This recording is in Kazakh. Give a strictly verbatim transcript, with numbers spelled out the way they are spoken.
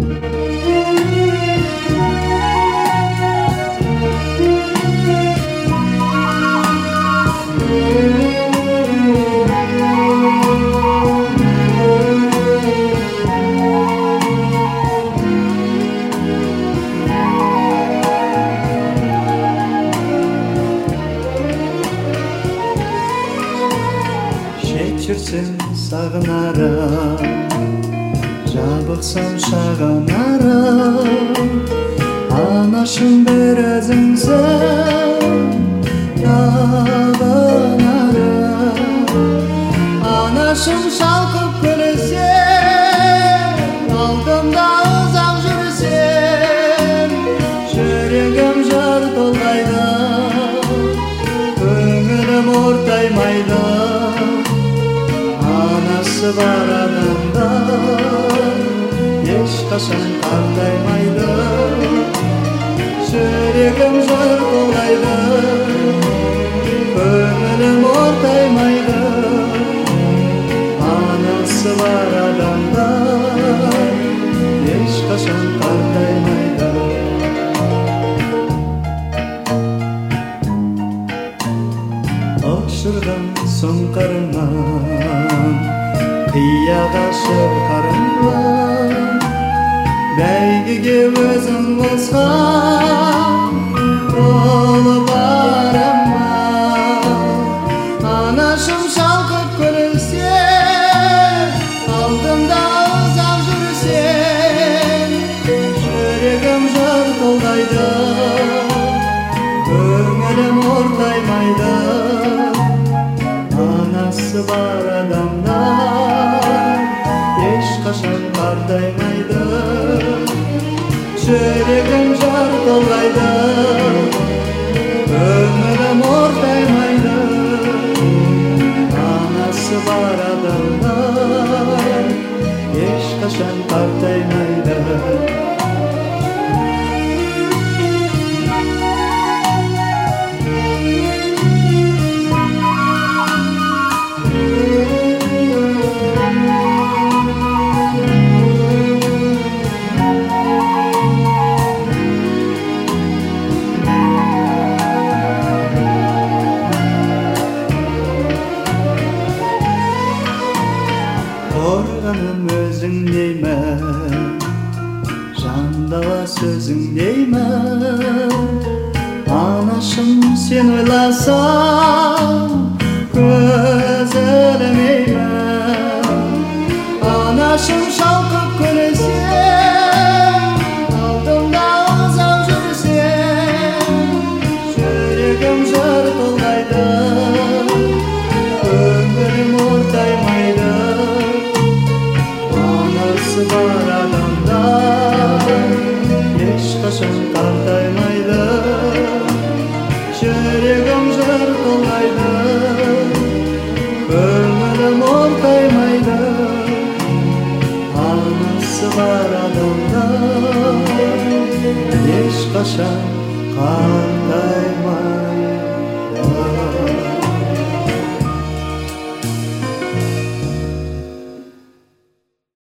Жүрсем сағынарым, жабықсам шағанарым, анашым бір өзіңсің табынарым. Анашым шалқып күлсең, алдымда ұзақ жүрсең, жүрегім жыр толғайды, көңілім ортаймайды. Анасы бар адамдар ешқашан қартаймайды, жүрегім жыр толғайды, көңілім ортаймайды. Анасы бар адамдар ешқашан қартаймайды. Ұшырған соң қарымнан, қияға шыққарымнан, бәйгеге өзім қосқан ұлы барымнан. Анашым шалқып күлсең, алдымда ұзақ жүрсең, жүрегім жыр толғайды, көңілім ортаймайды. Анасы бар адамдар ешқашан қартаймайды, жүрегім жыр толғайды, көңілім ортаймайды. Анасы бар адамдар ешқашан қартаймайды. Қорғаным өзің деймін, жандала сөзің деймін. Анашым сен ойласам, көз ілмеймін. Анашым шалқып күлсең, алдымда ұзақ жүрсең, жүрегім жыр толғайды, көңілім ортаймайды. Анасы бар адамдар ешқашан қартаймайды, жүрегім жыр толғайды, көңілім ортаймайды. Анасы бар адамдар ешқашан қартаймайды.